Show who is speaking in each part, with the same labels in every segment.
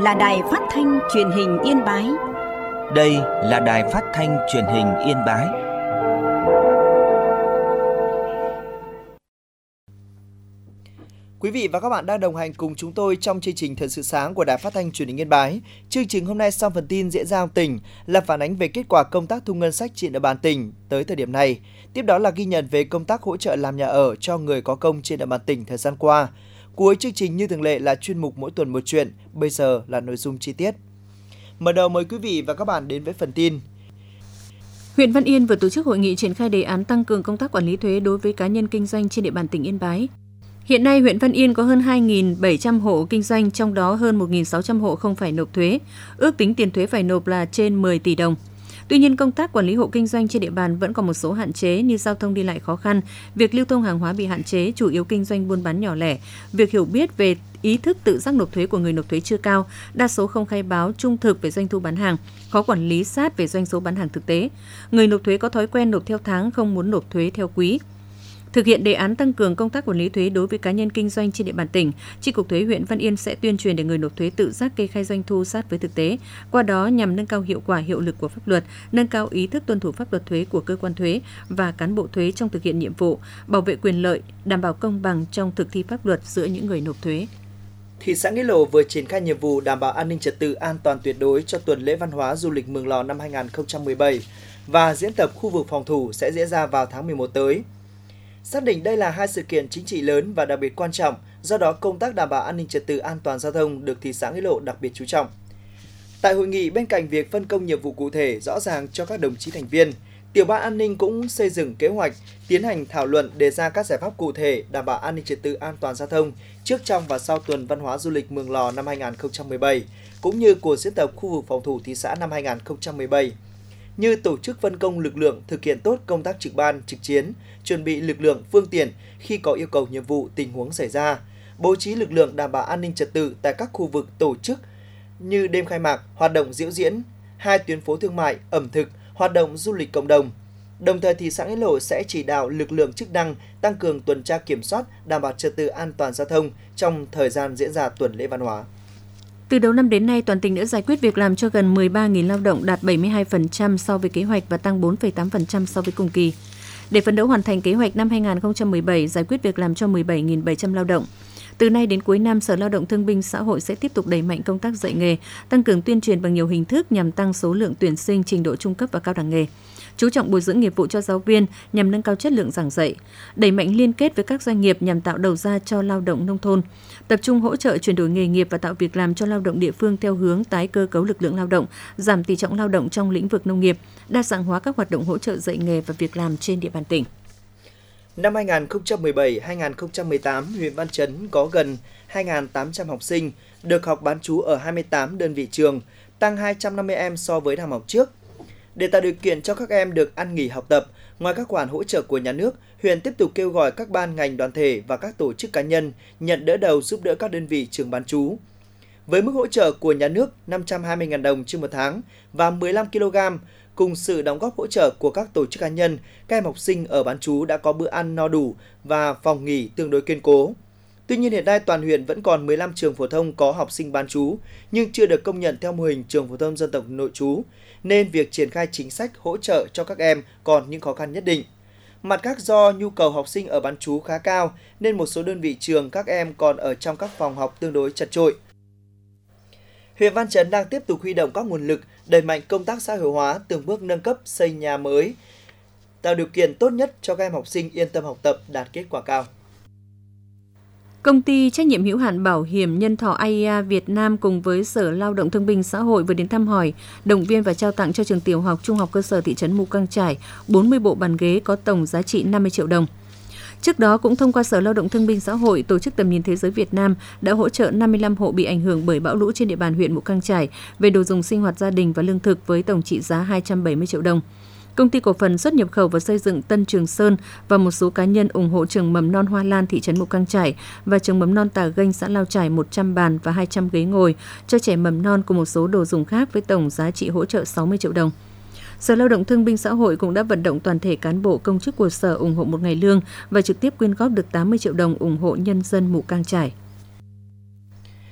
Speaker 1: là Đài Phát thanh Truyền hình Yên Bái.
Speaker 2: Đây là Đài Phát thanh Truyền hình Yên Bái.
Speaker 3: Quý vị và các bạn đang đồng hành cùng chúng tôi trong chương trình Thời sự sáng của Đài Phát thanh Truyền hình Yên Bái. Chương trình hôm nay sau phần tin diễn ra tỉnh là phản ánh về kết quả công tác thu ngân sách trên địa bàn tỉnh tới thời điểm này. Tiếp đó là ghi nhận về công tác hỗ trợ làm nhà ở cho người có công trên địa bàn tỉnh thời gian qua. Cuối chương trình như thường lệ là chuyên mục mỗi tuần một chuyện, bây giờ là nội dung chi tiết. Mở đầu mời quý vị và các bạn đến với phần tin.
Speaker 4: Huyện Văn Yên vừa tổ chức hội nghị triển khai đề án tăng cường công tác quản lý thuế đối với cá nhân kinh doanh trên địa bàn tỉnh Yên Bái. Hiện nay, huyện Văn Yên có hơn 2.700 hộ kinh doanh, trong đó hơn 1.600 hộ không phải nộp thuế. Ước tính tiền thuế phải nộp là trên 10 tỷ đồng. Tuy nhiên, công tác quản lý hộ kinh doanh trên địa bàn vẫn còn một số hạn chế như giao thông đi lại khó khăn, việc lưu thông hàng hóa bị hạn chế, chủ yếu kinh doanh buôn bán nhỏ lẻ, việc hiểu biết về ý thức tự giác nộp thuế của người nộp thuế chưa cao, đa số không khai báo trung thực về doanh thu bán hàng, khó quản lý sát về doanh số bán hàng thực tế. Người nộp thuế có thói quen nộp theo tháng, không muốn nộp thuế theo quý. Thực hiện đề án tăng cường công tác quản lý thuế đối với cá nhân kinh doanh trên địa bàn tỉnh, Chi cục thuế huyện Văn Yên sẽ tuyên truyền để người nộp thuế tự giác kê khai doanh thu sát với thực tế, qua đó nhằm nâng cao hiệu quả hiệu lực của pháp luật, nâng cao ý thức tuân thủ pháp luật thuế của cơ quan thuế và cán bộ thuế trong thực hiện nhiệm vụ, bảo vệ quyền lợi, đảm bảo công bằng trong thực thi pháp luật giữa những người nộp thuế.
Speaker 3: Thị xã Nghĩa Lộ vừa triển khai nhiệm vụ đảm bảo an ninh trật tự an toàn tuyệt đối cho tuần lễ văn hóa du lịch Mường Lò năm 2017 và diễn tập khu vực phòng thủ sẽ diễn ra vào tháng 11 tới. Xác định đây là hai sự kiện chính trị lớn và đặc biệt quan trọng, do đó công tác đảm bảo an ninh trật tự an toàn giao thông được thị xã Nghĩa Lộ đặc biệt chú trọng. Tại hội nghị, bên cạnh việc phân công nhiệm vụ cụ thể rõ ràng cho các đồng chí thành viên, Tiểu ban An ninh cũng xây dựng kế hoạch, tiến hành thảo luận đề ra các giải pháp cụ thể đảm bảo an ninh trật tự an toàn giao thông trước, trong và sau tuần văn hóa du lịch Mường Lò năm 2017, cũng như cuộc diễn tập khu vực phòng thủ thị xã năm 2017. Như tổ chức phân công lực lượng thực hiện tốt công tác trực ban, trực chiến, chuẩn bị lực lượng, phương tiện khi có yêu cầu nhiệm vụ tình huống xảy ra, bố trí lực lượng đảm bảo an ninh trật tự tại các khu vực tổ chức như đêm khai mạc, hoạt động diễu diễn, hai tuyến phố thương mại, ẩm thực, hoạt động du lịch cộng đồng. Đồng thời, thị xã Nghĩa Lộ sẽ chỉ đạo lực lượng chức năng tăng cường tuần tra kiểm soát, đảm bảo trật tự an toàn giao thông trong thời gian diễn ra tuần lễ văn hóa.
Speaker 4: Từ đầu năm đến nay, toàn tỉnh đã giải quyết việc làm cho gần 13.000 lao động, đạt 72% so với kế hoạch và tăng 4,8% so với cùng kỳ. Để phấn đấu hoàn thành kế hoạch năm 2017, giải quyết việc làm cho 17.700 lao động. Từ nay đến cuối năm, Sở Lao động Thương binh Xã hội sẽ tiếp tục đẩy mạnh công tác dạy nghề, tăng cường tuyên truyền bằng nhiều hình thức nhằm tăng số lượng tuyển sinh trình độ trung cấp và cao đẳng nghề. Chú trọng bồi dưỡng nghiệp vụ cho giáo viên nhằm nâng cao chất lượng giảng dạy, đẩy mạnh liên kết với các doanh nghiệp nhằm tạo đầu ra cho lao động nông thôn, tập trung hỗ trợ chuyển đổi nghề nghiệp và tạo việc làm cho lao động địa phương theo hướng tái cơ cấu lực lượng lao động, giảm tỷ trọng lao động trong lĩnh vực nông nghiệp, đa dạng hóa các hoạt động hỗ trợ dạy nghề và việc làm trên địa bàn tỉnh.
Speaker 3: Năm 2017-2018, huyện Văn Chấn có gần 2.800 học sinh được học bán trú ở 28 đơn vị trường, tăng 250 em so với năm học trước. Để tạo điều kiện cho các em được ăn nghỉ học tập, ngoài các khoản hỗ trợ của nhà nước, huyện tiếp tục kêu gọi các ban ngành đoàn thể và các tổ chức cá nhân nhận đỡ đầu giúp đỡ các đơn vị trường bán trú. Với mức hỗ trợ của nhà nước 520.000 đồng trên một tháng và 15 kg, cùng sự đóng góp hỗ trợ của các tổ chức cá nhân, các em học sinh ở bán trú đã có bữa ăn no đủ và phòng nghỉ tương đối kiên cố. Tuy nhiên, hiện nay toàn huyện vẫn còn 15 trường phổ thông có học sinh bán trú nhưng chưa được công nhận theo mô hình trường phổ thông dân tộc nội trú, nên việc triển khai chính sách hỗ trợ cho các em còn những khó khăn nhất định. Mặt khác, do nhu cầu học sinh ở bán trú khá cao nên một số đơn vị trường các em còn ở trong các phòng học tương đối chật chội. Huyện Văn Chấn đang tiếp tục huy động các nguồn lực, đẩy mạnh công tác xã hội hóa, từng bước nâng cấp, xây nhà mới, tạo điều kiện tốt nhất cho các em học sinh yên tâm học tập, đạt kết quả cao.
Speaker 4: Công ty trách nhiệm hữu hạn bảo hiểm nhân thọ AIA Việt Nam cùng với Sở Lao động Thương binh Xã hội vừa đến thăm hỏi, động viên và trao tặng cho trường tiểu học, trung học cơ sở thị trấn Mù Cang Chải 40 bộ bàn ghế có tổng giá trị 50 triệu đồng. Trước đó, cũng thông qua Sở Lao động Thương binh Xã hội, Tổ chức Tầm nhìn Thế giới Việt Nam đã hỗ trợ 55 hộ bị ảnh hưởng bởi bão lũ trên địa bàn huyện Mù Cang Chải về đồ dùng sinh hoạt gia đình và lương thực với tổng trị giá 270 triệu đồng. Công ty cổ phần xuất nhập khẩu và xây dựng Tân Trường Sơn và một số cá nhân ủng hộ trường mầm non Hoa Lan thị trấn Mù Cang Chải và trường mầm non Tà Ganh xã Lao Chải 100 bàn và 200 ghế ngồi cho trẻ mầm non cùng một số đồ dùng khác với tổng giá trị hỗ trợ 60 triệu đồng. Sở Lao động Thương binh Xã hội cũng đã vận động toàn thể cán bộ công chức của Sở ủng hộ một ngày lương và trực tiếp quyên góp được 80 triệu đồng ủng hộ nhân dân Mù Cang Chải.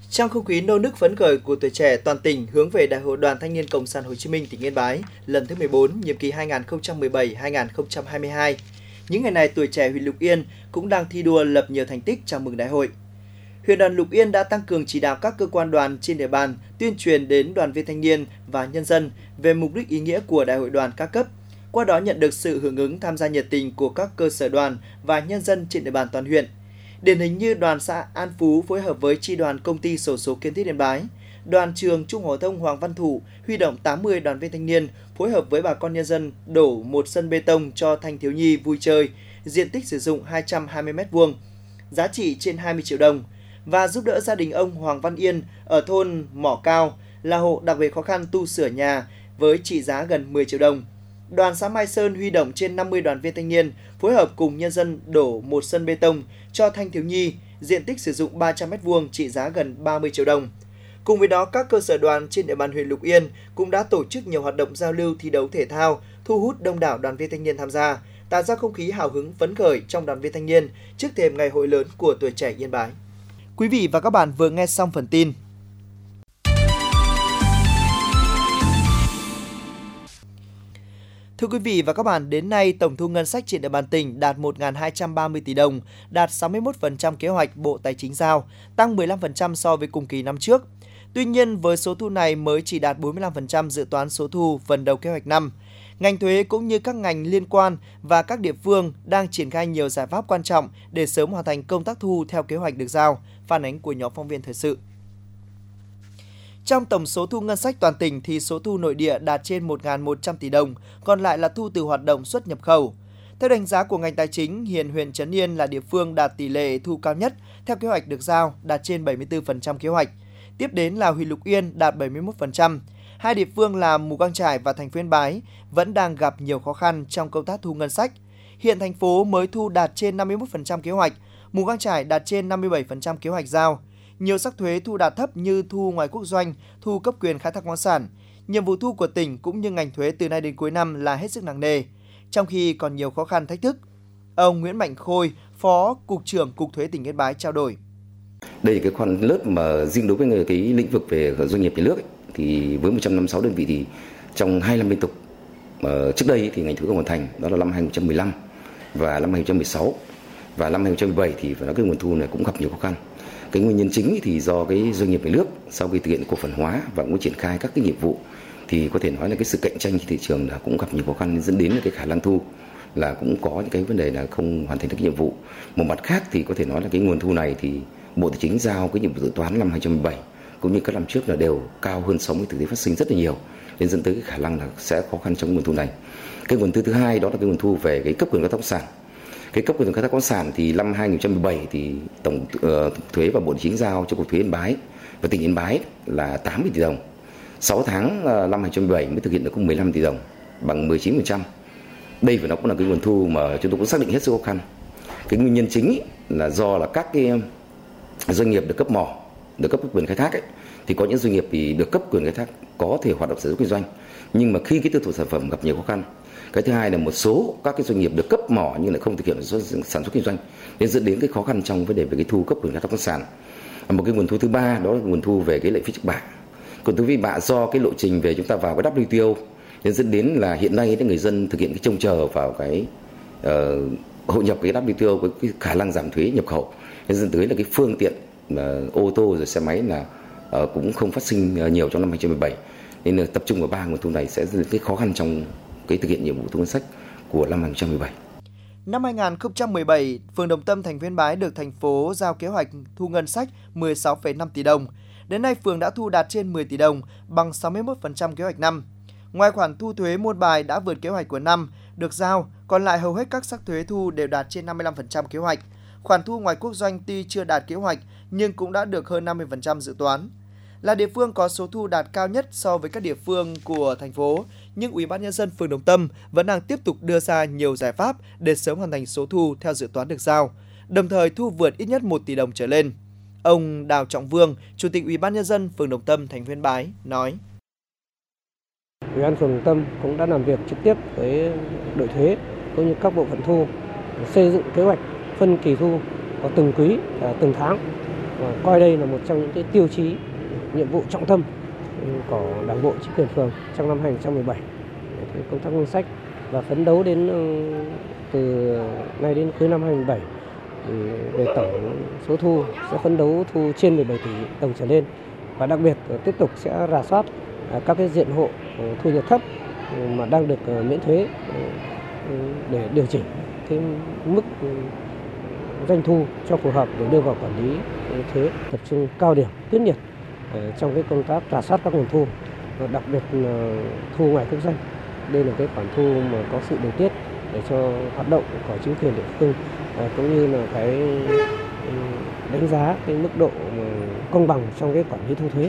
Speaker 3: Trong không khí nô nức phấn khởi của tuổi trẻ toàn tỉnh hướng về Đại hội Đoàn Thanh niên Cộng sản Hồ Chí Minh tỉnh Yên Bái lần thứ 14, nhiệm kỳ 2017-2022, những ngày này tuổi trẻ huyện Lục Yên cũng đang thi đua lập nhiều thành tích chào mừng đại hội. Huyện đoàn Lục Yên đã tăng cường chỉ đạo các cơ quan đoàn trên địa bàn tuyên truyền đến đoàn viên thanh niên và nhân dân về mục đích ý nghĩa của Đại hội đoàn các cấp, qua đó nhận được sự hưởng ứng tham gia nhiệt tình của các cơ sở đoàn và nhân dân trên địa bàn toàn huyện. Điển hình như đoàn xã An Phú phối hợp với chi đoàn công ty xổ số Kiến Thiết Yên Bái, đoàn trường Trung học phổ thông Hoàng Văn Thụ huy động 80 đoàn viên thanh niên phối hợp với bà con nhân dân đổ một sân bê tông cho thanh thiếu nhi vui chơi, diện tích sử dụng 220 m2, giá trị trên 20 triệu đồng và giúp đỡ gia đình ông Hoàng Văn Yên ở thôn Mỏ Cao là hộ đặc biệt khó khăn tu sửa nhà với trị giá gần 10 triệu đồng. Đoàn xã Mai Sơn huy động trên 50 đoàn viên thanh niên phối hợp cùng nhân dân đổ một sân bê tông cho thanh thiếu nhi, diện tích sử dụng 300 m2 trị giá gần 30 triệu đồng. Cùng với đó, các cơ sở đoàn trên địa bàn huyện Lục Yên cũng đã tổ chức nhiều hoạt động giao lưu thi đấu thể thao, thu hút đông đảo đoàn viên thanh niên tham gia, tạo ra không khí hào hứng phấn khởi trong đoàn viên thanh niên trước thềm ngày hội lớn của tuổi trẻ Yên Bái. Quý vị và các bạn vừa nghe xong phần tin. Thưa quý vị và các bạn, đến nay tổng thu ngân sách trên địa bàn tỉnh đạt 1.230 tỷ đồng, đạt 61% kế hoạch Bộ Tài chính giao, tăng 15% so với cùng kỳ năm trước. Tuy nhiên, với số thu này mới chỉ đạt 45% dự toán số thu phần đầu kế hoạch năm. Ngành thuế cũng như các ngành liên quan và các địa phương đang triển khai nhiều giải pháp quan trọng để sớm hoàn thành công tác thu theo kế hoạch được giao. Phản ánh của nhóm phóng viên thời sự. Trong tổng số thu ngân sách toàn tỉnh thì số thu nội địa đạt trên 1.100 tỷ đồng, còn lại là thu từ hoạt động xuất nhập khẩu. Theo đánh giá của ngành tài chính, hiện huyện Trấn Yên là địa phương đạt tỷ lệ thu cao nhất theo kế hoạch được giao, đạt trên 74% kế hoạch. Tiếp đến là huyện Lục Yên đạt 71%. Hai địa phương là Mù Cang Chải và thành phố Yên Bái vẫn đang gặp nhiều khó khăn trong công tác thu ngân sách. Hiện thành phố mới thu đạt trên 51% kế hoạch, Mù Cang Chải đạt trên 57% kế hoạch giao. Nhiều sắc thuế thu đạt thấp như thu ngoài quốc doanh, thu cấp quyền khai thác khoáng sản. Nhiệm vụ thu của tỉnh cũng như ngành thuế từ nay đến cuối năm là hết sức nặng nề, trong khi còn nhiều khó khăn thách thức. Ông Nguyễn Mạnh Khôi, Phó Cục trưởng Cục Thuế tỉnh Yên Bái trao đổi.
Speaker 5: Đây là cái khoản lớp mà riêng đối với cái lĩnh vực về doanh nghiệp nhà nước ấy, thì với 156 đơn vị thì trong 2 năm liên tục trước đây thì ngành thuế không hoàn thành, đó là năm 2015 và năm 2016 và năm 2017 thì phải nói cái nguồn thu này cũng gặp nhiều khó khăn. Cái nguyên nhân chính thì do cái doanh nghiệp nhà nước sau khi thực hiện cổ phần hóa và cũng triển khai các cái nhiệm vụ thì có thể nói là cái sự cạnh tranh trên thị trường là cũng gặp nhiều khó khăn, nên dẫn đến là cái khả năng thu là cũng có những cái vấn đề là không hoàn thành được cái nhiệm vụ. Một mặt khác thì có thể nói là cái nguồn thu này thì Bộ Tài chính giao cái nhiệm vụ dự toán năm 2017 cũng như các năm trước là đều cao hơn so với thực tế phát sinh rất là nhiều, nên dẫn tới cái khả năng là sẽ khó khăn trong nguồn thu này. Cái nguồn thu thứ hai đó là cái nguồn thu về cái cấp quyền khai thác khoáng sản. Cái cấp quyền khai thác khoáng sản thì năm 2017 thì tổng thuế và Bộ Tài chính giao cho Cục Thuế Yên Bái và tỉnh Yên Bái là 80 tỷ đồng. 6 tháng năm 2017 mới thực hiện được có 15 tỷ đồng, bằng 19%. Đây phải nó cũng là cái nguồn thu mà chúng tôi cũng xác định hết sức khó khăn. Cái nguyên nhân chính là do là các cái doanh nghiệp được cấp mỏ, được cấp quyền khai thác ấy, thì có những doanh nghiệp thì được cấp quyền khai thác có thể hoạt động sản xuất kinh doanh, nhưng mà khi cái tiêu thụ sản phẩm gặp nhiều khó khăn. Cái thứ hai là một số các cái doanh nghiệp được cấp mỏ nhưng lại không thực hiện sản xuất kinh doanh, nên dẫn đến cái khó khăn trong vấn đề về cái thu cấp quyền khai thác khoáng sản. Một cái nguồn thu thứ ba đó là nguồn thu về cái lệ phí trước bạ. Còn thu phí bạ do cái lộ trình về chúng ta vào cái WTO nên dẫn đến là hiện nay người dân thực hiện cái trông chờ vào cái hội nhập cái WTO với cái khả năng giảm thuế nhập khẩu, nên dẫn tới là cái phương tiện ô tô rồi xe máy là cũng không phát sinh nhiều trong năm 2017, nên là tập trung vào 3 nguồn thu này sẽ dẫn đến cái khó khăn trong cái thực hiện nhiệm vụ thu ngân sách của năm 2017.
Speaker 3: Năm 2017, phường Đồng Tâm, thành phố Yên Bái được thành phố giao kế hoạch thu ngân sách 16,5 tỷ đồng. Đến nay, phường đã thu đạt trên 10 tỷ đồng, bằng 61% kế hoạch năm. Ngoài khoản thu thuế môn bài đã vượt kế hoạch của năm được giao, còn lại hầu hết các sắc thuế thu đều đạt trên 55% kế hoạch. Khoản thu ngoài quốc doanh tuy chưa đạt kế hoạch nhưng cũng đã được hơn 50% dự toán. Là địa phương có số thu đạt cao nhất so với các địa phương của thành phố, nhưng Ủy ban nhân dân phường Đồng Tâm vẫn đang tiếp tục đưa ra nhiều giải pháp để sớm hoàn thành số thu theo dự toán được giao, đồng thời thu vượt ít nhất 1 tỷ đồng trở lên. Ông Đào Trọng Vương, Chủ tịch Ủy ban nhân dân phường Đồng Tâm, thành phố Yên Bái nói:
Speaker 6: Ủy ban phường Đồng Tâm cũng đã làm việc trực tiếp với đội thuế cũng như các bộ phận thu, xây dựng kế hoạch phân kỳ thu vào từng quý, từng tháng và coi đây là một trong những cái tiêu chí nhiệm vụ trọng tâm của Đảng bộ, chính quyền phường trong năm 2017. Thì công tác ngân sách và phấn đấu đến từ nay đến cuối năm 2017 thì về tổng số thu sẽ phấn đấu thu trên 17 tỷ đồng trở lên, và đặc biệt tiếp tục sẽ rà soát các cái diện hộ thu nhập thấp mà đang được miễn thuế để điều chỉnh cái mức doanh thu cho phù hợp để đưa vào quản lý thuế, tập trung cao điểm quyết liệt trong cái công tác rà soát các nguồn thu, và đặc biệt là thu ngoài quốc doanh. Đây là cái khoản thu mà có sự điều tiết để cho hoạt động của chính quyền địa phương, cũng như là cái đánh giá cái mức độ công bằng trong cái quản lý thu thuế.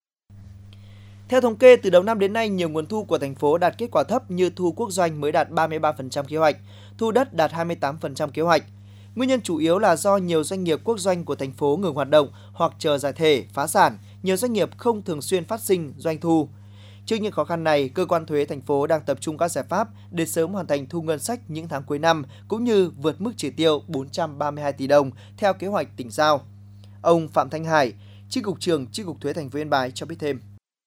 Speaker 3: Theo thống kê, từ đầu năm đến nay, nhiều nguồn thu của thành phố đạt kết quả thấp như thu quốc doanh mới đạt 33% kế hoạch, thu đất đạt 28% kế hoạch. Nguyên nhân chủ yếu là do nhiều doanh nghiệp quốc doanh của thành phố ngừng hoạt động hoặc chờ giải thể, phá sản, nhiều doanh nghiệp không thường xuyên phát sinh doanh thu. Trước những khó khăn này, cơ quan thuế thành phố đang tập trung các giải pháp để sớm hoàn thành thu ngân sách những tháng cuối năm, cũng như vượt mức chỉ tiêu 432 tỷ đồng theo kế hoạch tỉnh giao. Ông Phạm Thanh Hải, Chi cục trưởng Chi cục thuế thành phố Yên Bái cho biết thêm.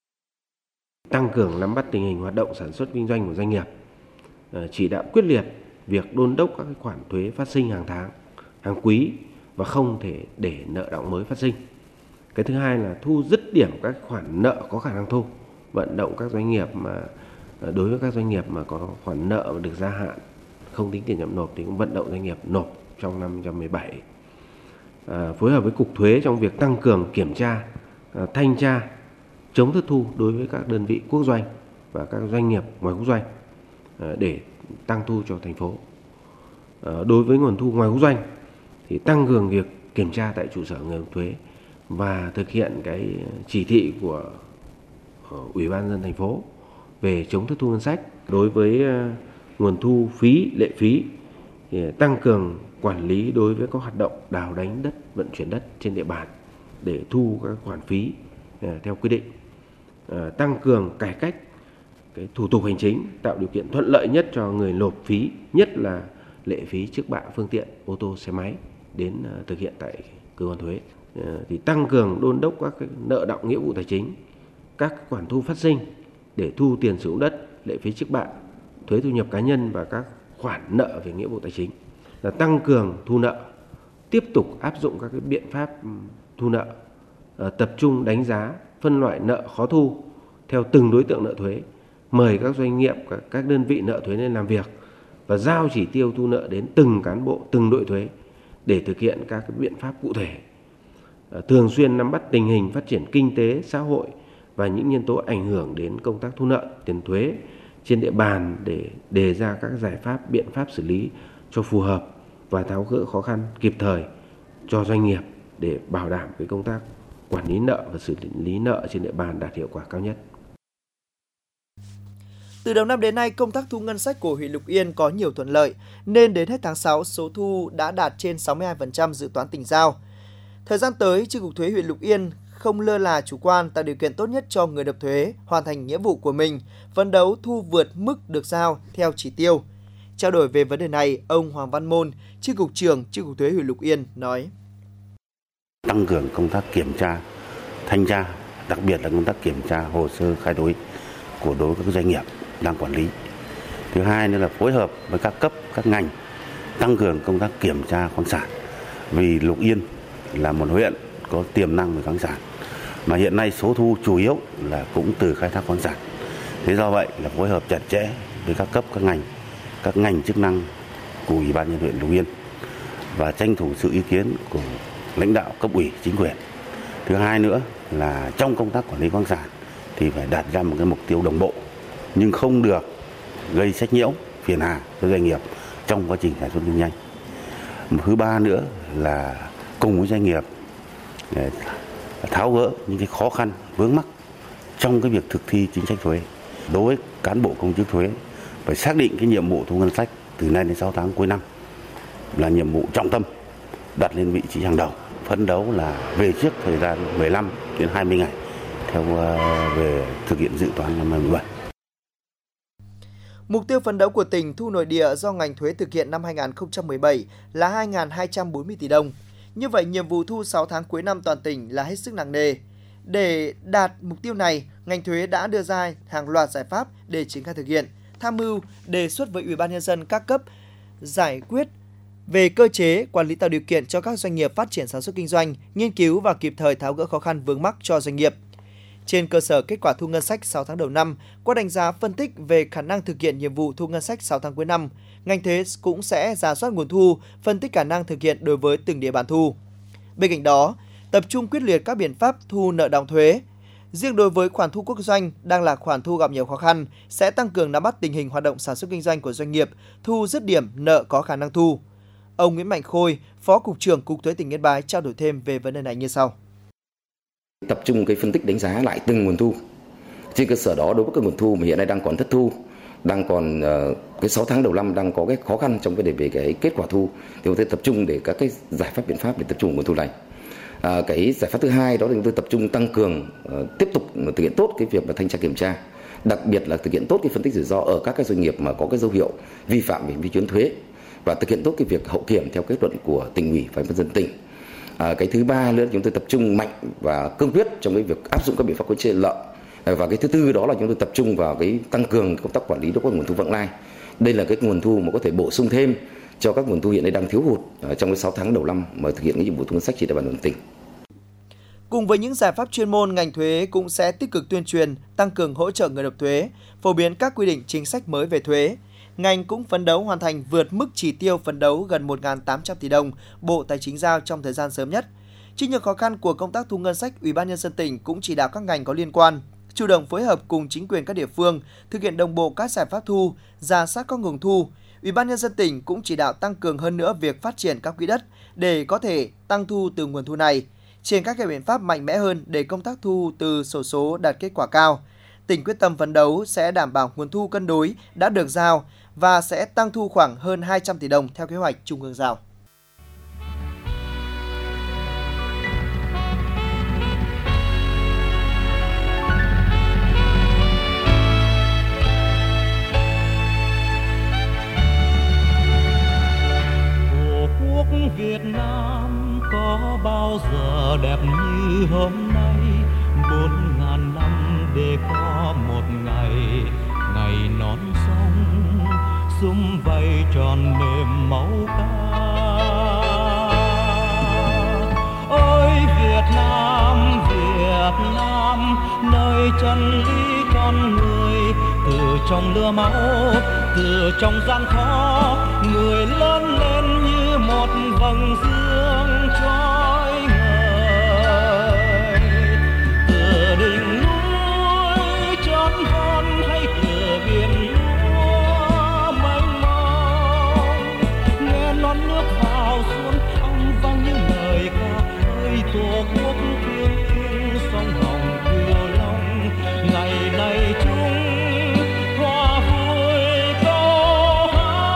Speaker 7: Tăng cường nắm bắt tình hình hoạt động sản xuất kinh doanh của doanh nghiệp, chỉ đạo quyết liệt việc đôn đốc các khoản thuế phát sinh hàng tháng, hàng quý và không thể để nợ đọng mới phát sinh. Cái thứ hai là thu dứt điểm các khoản nợ có khả năng thu, vận động các doanh nghiệp mà đối với các doanh nghiệp mà có khoản nợ mà được gia hạn không tính tiền chậm nộp thì cũng vận động doanh nghiệp nộp trong năm 2017. Phối hợp với Cục Thuế trong việc tăng cường kiểm tra, thanh tra, chống thất thu đối với các đơn vị quốc doanh và các doanh nghiệp ngoài quốc doanh để tăng thu cho thành phố. Đối với nguồn thu ngoài quốc doanh thì tăng cường việc kiểm tra tại trụ sở người nộp thuế và thực hiện cái chỉ thị của Ủy ban nhân dân thành phố về chống thất thu ngân sách. Đối với nguồn thu phí, lệ phí thì tăng cường quản lý đối với các hoạt động đào đánh đất, vận chuyển đất trên địa bàn để thu các khoản phí theo quy định. Tăng cường cải cách cái thủ tục hành chính, tạo điều kiện thuận lợi nhất cho người nộp phí, nhất là lệ phí trước bạ phương tiện ô tô, xe máy đến thực hiện tại cơ quan thuế. Thì tăng cường đôn đốc các cái nợ đọng nghĩa vụ tài chính, các khoản thu phát sinh để thu tiền sử dụng đất, lệ phí trước bạ, thuế thu nhập cá nhân và các khoản nợ về nghĩa vụ tài chính. Là tăng cường thu nợ, tiếp tục áp dụng các cái biện pháp thu nợ, tập trung đánh giá, phân loại nợ khó thu theo từng đối tượng nợ thuế, mời các doanh nghiệp, các đơn vị nợ thuế lên làm việc và giao chỉ tiêu thu nợ đến từng cán bộ, từng đội thuế để thực hiện các cái biện pháp cụ thể. Thường xuyên nắm bắt tình hình phát triển kinh tế, xã hội và những nhân tố ảnh hưởng đến công tác thu nợ, tiền thuế trên địa bàn để đề ra các giải pháp, biện pháp xử lý cho phù hợp và tháo gỡ khó khăn kịp thời cho doanh nghiệp để bảo đảm cái công tác quản lý nợ và xử lý nợ trên địa bàn đạt hiệu quả cao nhất.
Speaker 3: Từ đầu năm đến nay, công tác thu ngân sách của huyện Lục Yên có nhiều thuận lợi, nên đến hết tháng 6, số thu đã đạt trên 62% dự toán tỉnh giao. Thời gian tới, Chi cục thuế huyện Lục Yên không lơ là chủ quan, tạo điều kiện tốt nhất cho người nộp thuế hoàn thành nghĩa vụ của mình, phấn đấu thu vượt mức được giao theo chỉ tiêu. Trao đổi về vấn đề này, ông Hoàng Văn Môn, Chi cục trưởng Chi cục thuế huyện Lục Yên nói:
Speaker 8: Tăng cường công tác kiểm tra, thanh tra, đặc biệt là công tác kiểm tra hồ sơ khai đối với các doanh nghiệp đang quản lý. Thứ hai nữa là phối hợp với các cấp, các ngành tăng cường công tác kiểm tra khoáng sản. Vì Lục Yên là một huyện có tiềm năng về khoáng sản, mà hiện nay số thu chủ yếu là cũng từ khai thác khoáng sản. Thế do vậy là phối hợp chặt chẽ với các cấp, các ngành chức năng của Ủy ban nhân dân huyện Lục Yên và tranh thủ sự ý kiến của lãnh đạo cấp ủy, chính quyền. Thứ hai nữa là trong công tác quản lý khoáng sản thì phải đặt ra một cái mục tiêu đồng bộ, nhưng không được gây sách nhiễu, phiền hà cho doanh nghiệp trong quá trình sản xuất kinh doanh. Thứ ba nữa là cùng với doanh nghiệp để tháo gỡ những cái khó khăn vướng mắc trong cái việc thực thi chính sách thuế. Đối với cán bộ công chức thuế phải xác định cái nhiệm vụ thu ngân sách từ nay đến 6 tháng cuối năm là nhiệm vụ trọng tâm, đặt lên vị trí hàng đầu, phấn đấu là về trước thời gian 15 đến 20 ngày theo về thực hiện dự toán năm 2017.
Speaker 3: Mục tiêu phấn đấu của tỉnh thu nội địa do ngành thuế thực hiện năm 2017 là 2.240 tỷ đồng. Như vậy, nhiệm vụ thu 6 tháng cuối năm toàn tỉnh là hết sức nặng nề. Để đạt mục tiêu này, ngành thuế đã đưa ra hàng loạt giải pháp để triển khai thực hiện, tham mưu, đề xuất với Ủy ban Nhân dân các cấp giải quyết về cơ chế quản lý tạo điều kiện cho các doanh nghiệp phát triển sản xuất kinh doanh, nghiên cứu và kịp thời tháo gỡ khó khăn vướng mắc cho doanh nghiệp. Trên cơ sở kết quả thu ngân sách 6 tháng đầu năm, qua đánh giá phân tích về khả năng thực hiện nhiệm vụ thu ngân sách 6 tháng cuối năm, ngành thuế cũng sẽ rà soát nguồn thu, phân tích khả năng thực hiện đối với từng địa bàn thu. Bên cạnh đó, tập trung quyết liệt các biện pháp thu nợ đọng thuế. Riêng đối với khoản thu quốc doanh đang là khoản thu gặp nhiều khó khăn, sẽ tăng cường nắm bắt tình hình hoạt động sản xuất kinh doanh của doanh nghiệp, thu dứt điểm nợ có khả năng thu. Ông Nguyễn Mạnh Khôi, Phó Cục trưởng Cục Thuế tỉnh Yên Bái trao đổi thêm về vấn đề này như sau.
Speaker 5: Tập trung cái phân tích đánh giá lại từng nguồn thu. Trên cơ sở đó, đối với các nguồn thu mà hiện nay đang còn thất thu, đang còn cái 6 tháng đầu năm đang có cái khó khăn trong cái về cái kết quả thu, thì chúng tôi tập trung để các cái giải pháp biện pháp để tập trung nguồn thu này. Cái giải pháp thứ hai đó là chúng tôi tập trung tăng cường tiếp tục thực hiện tốt cái việc mà thanh tra kiểm tra, đặc biệt là thực hiện tốt cái phân tích rủi ro ở các cái doanh nghiệp mà có cái dấu hiệu vi phạm về vi chuyến thuế và thực hiện tốt cái việc hậu kiểm theo kết luận của tỉnh ủy và nhân dân tỉnh. Cái thứ ba nữa chúng tôi tập trung mạnh và cương quyết trong cái việc áp dụng các biện pháp cưỡng chế lợi. Và cái thứ tư đó là chúng tôi tập trung vào cái tăng cường công tác quản lý đối với nguồn thu vãng lai. Đây là cái nguồn thu mà có thể bổ sung thêm cho các nguồn thu hiện nay đang thiếu hụt trong cái 6 tháng đầu năm mà thực hiện cái nhiệm vụ thu ngân sách trên địa bàn toàn tỉnh.
Speaker 3: Cùng với những giải pháp chuyên môn, ngành thuế cũng sẽ tích cực tuyên truyền, tăng cường hỗ trợ người nộp thuế, phổ biến các quy định chính sách mới về thuế. Ngành cũng phấn đấu hoàn thành vượt mức chỉ tiêu phấn đấu gần 1.800 tỷ đồng Bộ Tài chính giao trong thời gian sớm nhất. Trước những khó khăn của công tác thu ngân sách, Ủy ban Nhân dân tỉnh cũng chỉ đạo các ngành có liên quan chủ động phối hợp cùng chính quyền các địa phương thực hiện đồng bộ các giải pháp thu, rà soát các nguồn thu. Ủy ban Nhân dân tỉnh cũng chỉ đạo tăng cường hơn nữa việc phát triển các quỹ đất để có thể tăng thu từ nguồn thu này, triển khai các biện pháp mạnh mẽ hơn để công tác thu từ sổ số đạt kết quả cao. Tỉnh quyết tâm phấn đấu sẽ đảm bảo nguồn thu cân đối đã được giao và sẽ tăng thu khoảng hơn 200 tỷ đồng theo kế hoạch Trung ương giao.
Speaker 9: Tổ quốc Việt Nam có bao giờ đẹp như hôm nay, 4.000 năm để có một ngày, ngày non sông sum vầy tròn nềm máu ca. Ôi Việt Nam, nơi chân lý con người, từ trong lửa máu, từ trong gian khó, người lớn lên như một vầng dương trói ngời. Từ đỉnh núi chót vót hay từ biển lúa mênh mông, nghe non nước vào xuân âm vang những lời ca. Ơi Tổ quốc thiêng liêng sông Hồng Kiều Long, ngày này chung hòa vui câu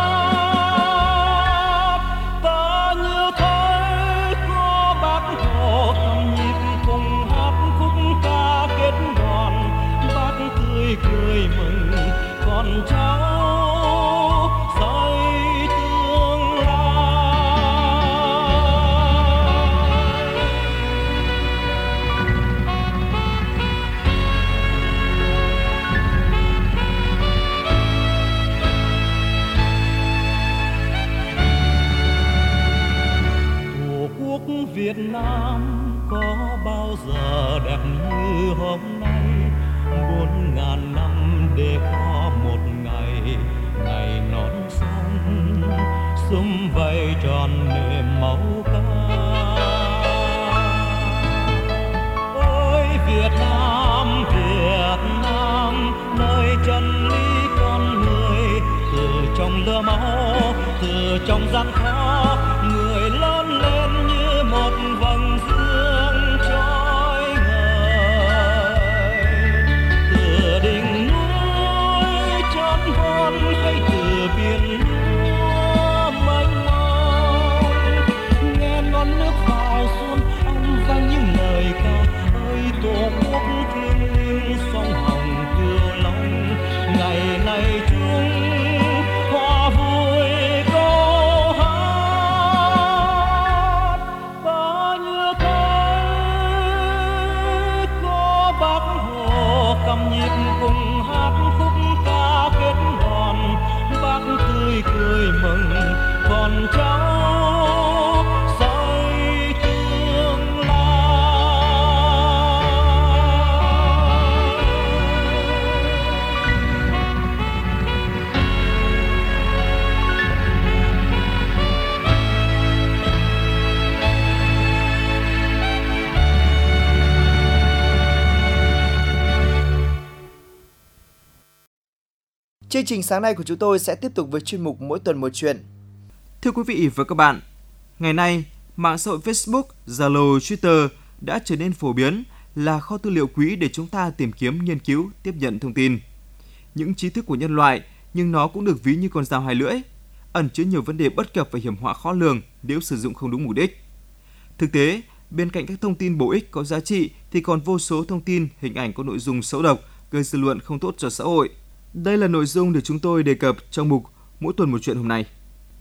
Speaker 9: hát. Ta như thấy có Bác Hồ cầm nhịp cùng hát khúc ca kết đoàn, bác tươi cười mừng con cháu xây tương lai. Tổ quốc Việt Nam có bao giờ đẹp như hôm nay, 4.000 năm để có một ngày, ngày non sông sum vầy tròn nềm máu ca. Ôi Việt Nam, nơi chân lý con người, từ trong lửa máu, từ trong gian khó, người lớn lên như một vầng dương trói ngời. Từ đỉnh núi chót vót hay từ biển lúa mênh mông, nghe non nước vào xuân âm vang những lời ca. Ơi Tổ quốc thiêng liêng sông Hồng Kiều Long, ngày này chung hòa vui câu hát. Ta cười mừng con cháu xây tương lai.
Speaker 3: Chương trình sáng nay của chúng tôi sẽ tiếp tục với chuyên mục Mỗi tuần một chuyện.
Speaker 10: Thưa quý vị và các bạn, ngày nay, mạng xã hội Facebook, Zalo, Twitter đã trở nên phổ biến là kho tư liệu quý để chúng ta tìm kiếm, nghiên cứu, tiếp nhận thông tin. Những trí thức của nhân loại, nhưng nó cũng được ví như con dao hai lưỡi, ẩn chứa nhiều vấn đề bất cập và hiểm họa khó lường nếu sử dụng không đúng mục đích. Thực tế, bên cạnh các thông tin bổ ích có giá trị thì còn vô số thông tin, hình ảnh có nội dung xấu độc, gây dư luận không tốt cho xã hội. Đây là nội dung được chúng tôi đề cập trong mục Mỗi tuần một chuyện hôm nay.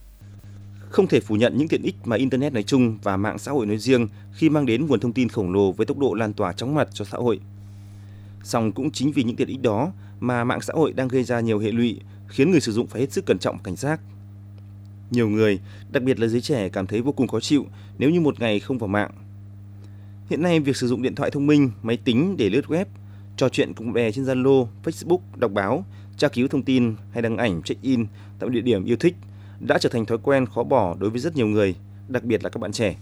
Speaker 11: Không thể phủ nhận những tiện ích mà Internet nói chung và mạng xã hội nói riêng khi mang đến nguồn thông tin khổng lồ với tốc độ lan tỏa chóng mặt cho xã hội. Song cũng chính vì những tiện ích đó mà mạng xã hội đang gây ra nhiều hệ lụy, khiến người sử dụng phải hết sức cẩn trọng và cảnh giác. Nhiều người, đặc biệt là giới trẻ, cảm thấy vô cùng khó chịu nếu như một ngày không vào mạng. Hiện nay, việc sử dụng điện thoại thông minh, máy tính để lướt web, trò chuyện cùng bè trên Zalo, Facebook, đọc báo, tra cứu thông tin hay đăng ảnh check-in tại địa điểm yêu thích đã trở thành thói quen khó bỏ đối với rất nhiều người, đặc biệt là các bạn trẻ.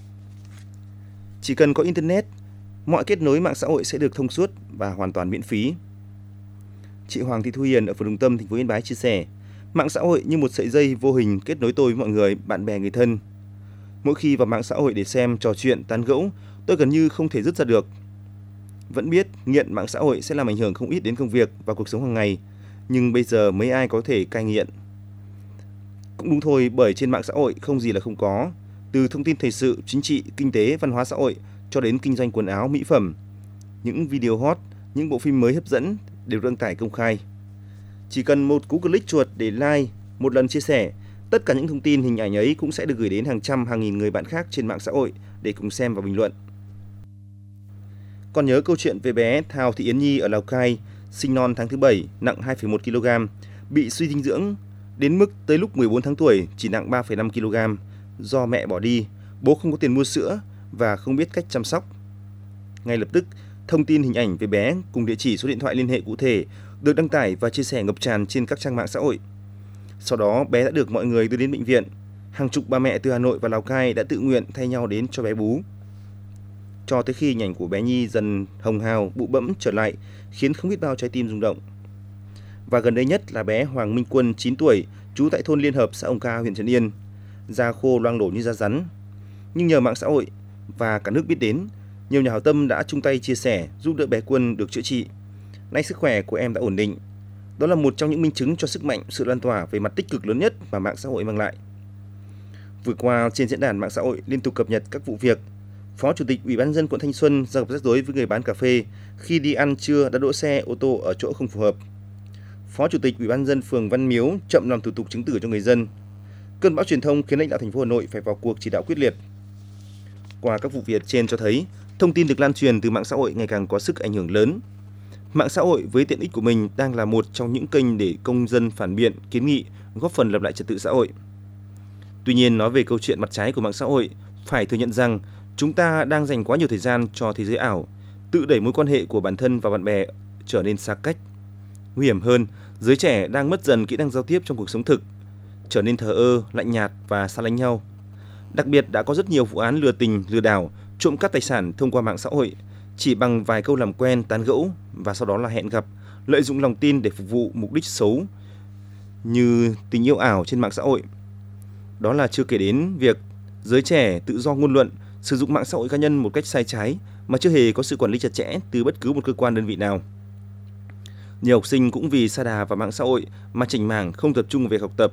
Speaker 11: Chỉ cần có Internet, mọi kết nối mạng xã hội sẽ được thông suốt và hoàn toàn miễn phí. Chị Hoàng Thị Thu Hiền ở phường Đồng Tâm, thành phố Yên Bái chia sẻ, mạng xã hội như một sợi dây vô hình kết nối tôi với mọi người, bạn bè, người thân. Mỗi khi vào mạng xã hội để xem, trò chuyện, tán gẫu, tôi gần như không thể dứt ra được. Vẫn biết nghiện mạng xã hội sẽ làm ảnh hưởng không ít đến công việc và cuộc sống hàng ngày, nhưng bây giờ mấy ai có thể cai nghiện. Cũng đúng thôi, bởi trên mạng xã hội không gì là không có, từ thông tin thời sự, chính trị, kinh tế, văn hóa xã hội cho đến kinh doanh quần áo, mỹ phẩm. Những video hot, những bộ phim mới hấp dẫn đều đăng tải công khai. Chỉ cần một cú click chuột để like, một lần chia sẻ, tất cả những thông tin, hình ảnh ấy cũng sẽ được gửi đến hàng trăm, hàng nghìn người bạn khác trên mạng xã hội để cùng xem và bình luận. Còn nhớ câu chuyện về bé Thào Thị Yến Nhi ở Lào Cai, sinh non tháng thứ 7, nặng 2,1 kg, bị suy dinh dưỡng đến mức tới lúc 14 tháng tuổi chỉ nặng 3,5 kg do mẹ bỏ đi, bố không có tiền mua sữa và không biết cách chăm sóc. Ngay lập tức, thông tin hình ảnh về bé cùng địa chỉ, số điện thoại liên hệ cụ thể được đăng tải và chia sẻ ngập tràn trên các trang mạng xã hội. Sau đó, bé đã được mọi người đưa đến bệnh viện. Hàng chục bà mẹ từ Hà Nội và Lào Cai đã tự nguyện thay nhau đến cho bé bú. Cho tới khi hình ảnh của bé Nhi dần hồng hào, bụ bẫm trở lại, khiến không biết bao trái tim rung động. Và gần đây nhất là bé Hoàng Minh Quân, 9 tuổi, trú tại thôn Liên Hợp, xã Ông Ca, huyện Trấn Yên. Da khô loang lổ như da rắn. Nhưng nhờ mạng xã hội và cả nước biết đến, nhiều nhà hảo tâm đã chung tay chia sẻ, giúp đỡ bé Quân được chữa trị. Nay sức khỏe của em đã ổn định. Đó là một trong những minh chứng cho sức mạnh, sự lan tỏa về mặt tích cực lớn nhất mà mạng xã hội mang lại. Vừa qua, trên diễn đàn mạng xã hội liên tục cập nhật các vụ việc Phó Chủ tịch Ủy ban nhân dân quận Thanh Xuân gặp rắc rối với người bán cà phê khi đi ăn trưa đã đỗ xe ô tô ở chỗ không phù hợp. Phó Chủ tịch Ủy ban nhân dân phường Văn Miếu chậm làm thủ tục chứng tử cho người dân. Cơn bão truyền thông khiến lãnh đạo thành phố Hà Nội phải vào cuộc chỉ đạo quyết liệt. Qua các vụ việc trên cho thấy, thông tin được lan truyền từ mạng xã hội ngày càng có sức ảnh hưởng lớn. Mạng xã hội với tiện ích của mình đang là một trong những kênh để công dân phản biện, kiến nghị, góp phần lập lại trật tự xã hội. Tuy nhiên, nói về câu chuyện mặt trái của mạng xã hội, phải thừa nhận rằng chúng ta đang dành quá nhiều thời gian cho thế giới ảo, tự đẩy mối quan hệ của bản thân và bạn bè trở nên xa cách. Nguy hiểm hơn, giới trẻ đang mất dần kỹ năng giao tiếp trong cuộc sống thực, trở nên thờ ơ, lạnh nhạt và xa lánh nhau. Đặc biệt đã có rất nhiều vụ án lừa tình, lừa đảo, trộm cắp tài sản thông qua mạng xã hội, chỉ bằng vài câu làm quen, tán gẫu và sau đó là hẹn gặp, lợi dụng lòng tin để phục vụ mục đích xấu như tình yêu ảo trên mạng xã hội. Đó là chưa kể đến việc giới trẻ tự do ngôn luận, sử dụng mạng xã hội cá nhân một cách sai trái mà chưa hề có sự quản lý chặt chẽ từ bất cứ một cơ quan đơn vị nào. Nhiều học sinh cũng vì sa đà vào mạng xã hội mà chểnh mảng, không tập trung vào việc học tập.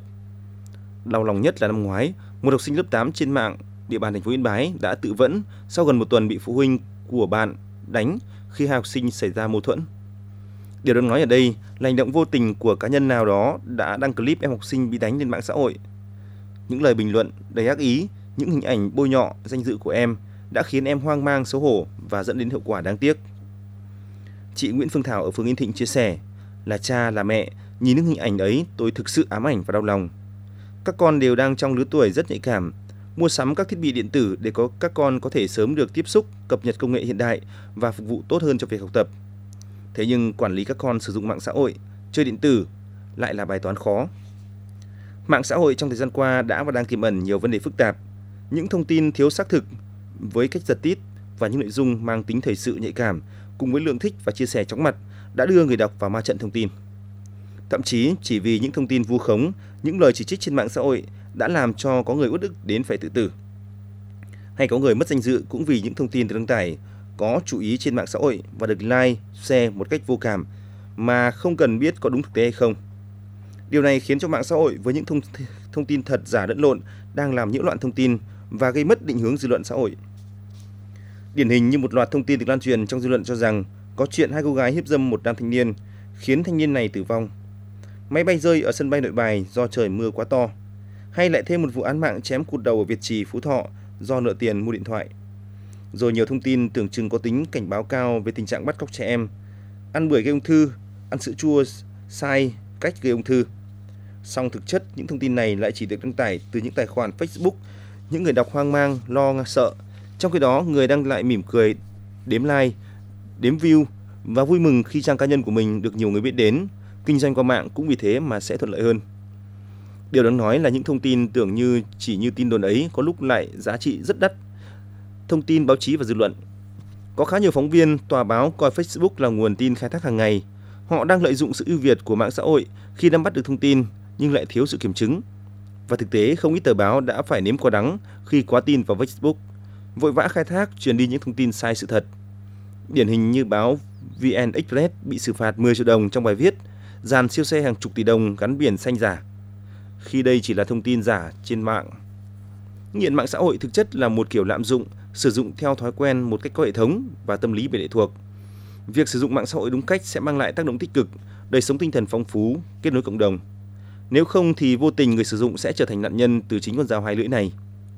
Speaker 11: Đau lòng nhất là năm ngoái, một học sinh lớp 8 trên mạng địa bàn thành phố Yên Bái đã tự vẫn sau gần một tuần bị phụ huynh của bạn đánh khi hai học sinh xảy ra mâu thuẫn. Điều đáng nói ở đây là hành động vô tình của cá nhân nào đó đã đăng clip em học sinh bị đánh lên mạng xã hội. Những lời bình luận đầy ác ý, những hình ảnh bôi nhọ danh dự của em đã khiến em hoang mang, xấu hổ và dẫn đến hậu quả đáng tiếc. Chị Nguyễn Phương Thảo ở phường Yên Thịnh chia sẻ, là cha, là mẹ, nhìn những hình ảnh ấy tôi thực sự ám ảnh và đau lòng. Các con đều đang trong lứa tuổi rất nhạy cảm, mua sắm các thiết bị điện tử để các con có thể sớm được tiếp xúc, cập nhật công nghệ hiện đại và phục vụ tốt hơn cho việc học tập. Thế nhưng quản lý các con sử dụng mạng xã hội, chơi điện tử lại là bài toán khó. Mạng xã hội trong thời gian qua đã và đang tiềm ẩn nhiều vấn đề phức tạp. Những thông tin thiếu xác thực với cách giật tít và những nội dung mang tính thời sự nhạy cảm cùng với lượng thích và chia sẻ chóng mặt đã đưa người đọc vào ma trận thông tin. Thậm chí chỉ vì những thông tin vu khống, những lời chỉ trích trên mạng xã hội đã làm cho có người uất ức đến phải tự tử. Hay có người mất danh dự cũng vì những thông tin được đăng tải có chú ý trên mạng xã hội và được like, share một cách vô cảm mà không cần biết có đúng thực tế hay không. Điều này khiến cho mạng xã hội với những thông tin thật giả lẫn lộn đang làm nhiễu loạn thông tin và gây mất định hướng dư luận xã hội. Điển hình như một loạt thông tin được lan truyền trong dư luận cho rằng có chuyện 2 cô gái hiếp dâm một nam thanh niên, khiến thanh niên này tử vong. Máy bay rơi ở sân bay Nội Bài do trời mưa quá to. Hay lại thêm một vụ án mạng chém cụt đầu ở Việt Trì, Phú Thọ do nợ tiền mua điện thoại. Rồi nhiều thông tin tưởng chừng có tính cảnh báo cao về tình trạng bắt cóc trẻ em, ăn bưởi gây ung thư, ăn sữa chua sai cách gây ung thư. Song thực chất những thông tin này lại chỉ được đăng tải từ những tài khoản Facebook, những người đọc hoang mang, lo sợ. Trong khi đó, người đăng lại mỉm cười, đếm like, đếm view và vui mừng khi trang cá nhân của mình được nhiều người biết đến. Kinh doanh qua mạng cũng vì thế mà sẽ thuận lợi hơn. Điều đáng nói là những thông tin tưởng như chỉ như tin đồn ấy có lúc lại giá trị rất đắt. Thông tin báo chí và dư luận. Có khá nhiều phóng viên, tòa báo coi Facebook là nguồn tin khai thác hàng ngày. Họ đang lợi dụng sự ưu việt của mạng xã hội khi nắm bắt được thông tin nhưng lại thiếu sự kiểm chứng. Và thực tế không ít tờ báo đã phải nếm quả đắng khi quá tin vào Facebook, vội vã khai thác truyền đi những thông tin sai sự thật. Điển hình như báo VN Express bị xử phạt 10 triệu đồng trong bài viết dàn siêu xe hàng chục tỷ đồng gắn biển xanh giả, khi đây chỉ là thông tin giả trên mạng. Nghiện mạng xã hội thực chất là một kiểu lạm dụng, sử dụng theo thói quen một cách có hệ thống và tâm lý bị lệ thuộc. Việc sử dụng mạng xã hội đúng cách sẽ mang lại tác động tích cực, đời sống tinh thần phong phú, kết nối cộng đồng. Nếu không thì vô tình người sử dụng sẽ trở thành nạn nhân từ chính con dao hai lưỡi này.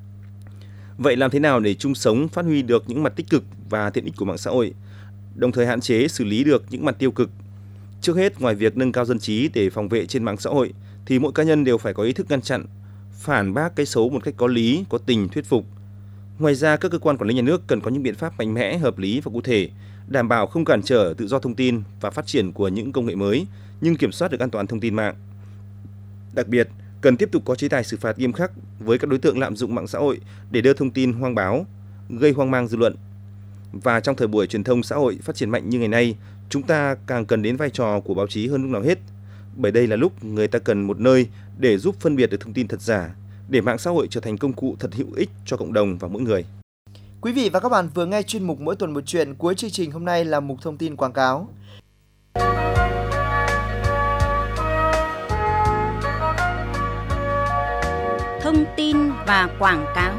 Speaker 11: Vậy làm thế nào để chung sống phát huy được những mặt tích cực và tiện ích của mạng xã hội, đồng thời hạn chế xử lý được những mặt tiêu cực? Trước hết, ngoài việc nâng cao dân trí để phòng vệ trên mạng xã hội, thì mỗi cá nhân đều phải có ý thức ngăn chặn, phản bác cái xấu một cách có lý, có tình, thuyết phục. Ngoài ra, các cơ quan quản lý nhà nước cần có những biện pháp mạnh mẽ, hợp lý và cụ thể, đảm bảo không cản trở tự do thông tin và phát triển của những công nghệ mới, nhưng kiểm soát được an toàn thông tin mạng. Đặc biệt, cần tiếp tục có chế tài xử phạt nghiêm khắc với các đối tượng lạm dụng mạng xã hội để đưa thông tin hoang báo, gây hoang mang dư luận. Và trong thời buổi truyền thông xã hội phát triển mạnh như ngày nay, chúng ta càng cần đến vai trò của báo chí hơn lúc nào hết. Bởi đây là lúc người ta cần một nơi để giúp phân biệt được thông tin thật giả, để mạng xã hội trở thành công cụ thật hữu ích cho cộng đồng và mỗi người.
Speaker 3: Quý vị và các bạn vừa nghe chuyên mục Mỗi tuần một chuyện. Cuối chương trình hôm nay là mục thông tin quảng cáo.
Speaker 1: Thông tin và quảng cáo.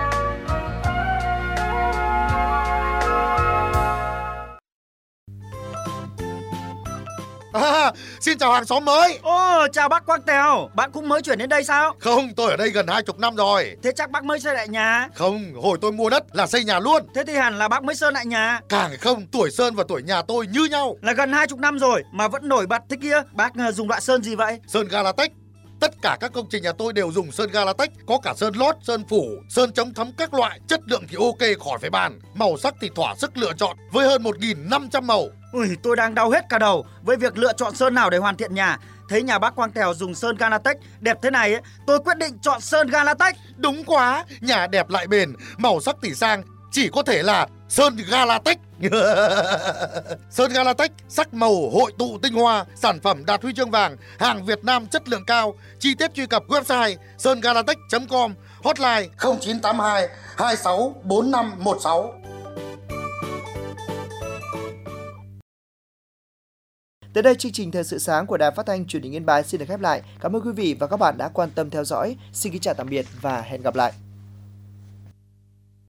Speaker 12: Xin chào hàng xóm mới.
Speaker 13: Chào bác Quang Tèo. Bạn cũng mới chuyển đến đây sao?
Speaker 12: Không, tôi ở đây gần 20 năm rồi.
Speaker 13: Thế chắc bác mới xây lại nhà?
Speaker 12: Không, hồi tôi mua đất là xây nhà luôn.
Speaker 13: Thế thì hẳn là bác mới sơn lại nhà.
Speaker 12: Càng không, tuổi sơn và tuổi nhà tôi như nhau.
Speaker 13: Là gần 20 năm rồi mà vẫn nổi bật thế kia. Bác dùng loại sơn gì vậy?
Speaker 12: Sơn Galatech. Tất cả các công trình nhà tôi đều dùng sơn Galatech, có cả sơn lót, sơn phủ, sơn chống thấm các loại, chất lượng thì ok khỏi phải bàn, màu sắc thì thỏa sức lựa chọn với hơn 1.500 màu.
Speaker 13: Ui, tôi đang đau hết cả đầu với việc lựa chọn sơn nào để hoàn thiện nhà. Thấy nhà bác Quang Tèo dùng sơn Galatech đẹp thế này ấy, tôi quyết định chọn sơn Galatech.
Speaker 12: Đúng quá, nhà đẹp lại bền, màu sắc thì sang, chỉ có thể là sơn Galatech. Sơn Galatech sắc màu hội tụ tinh hoa, sản phẩm đạt huy chương vàng, hàng Việt Nam chất lượng cao. Chi tiết truy cập website söngalatech.com, hotline 0982 26 4516.
Speaker 3: Tới đây chương trình Thời sự sáng của Đài Phát thanh Truyền hình Yên Bái xin được khép lại. Cảm ơn quý vị và các bạn đã quan tâm theo dõi. Xin kính chào tạm biệt và hẹn gặp lại.